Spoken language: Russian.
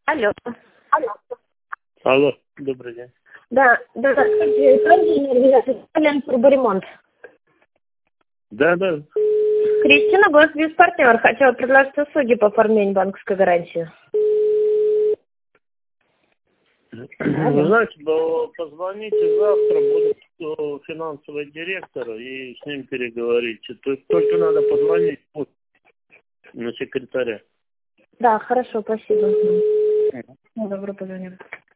Алло. Алло, добрый день. Да, организация Турборемонт. Да. Кристина, госбезпартнер. Хотела предложить услуги по оформлению банковской гарантии. Вы знаете, позвоните завтра, будет финансовый директор, и с ним переговорите. Только надо позвонить на секретаря. Да, хорошо, спасибо. Добро, позвоним.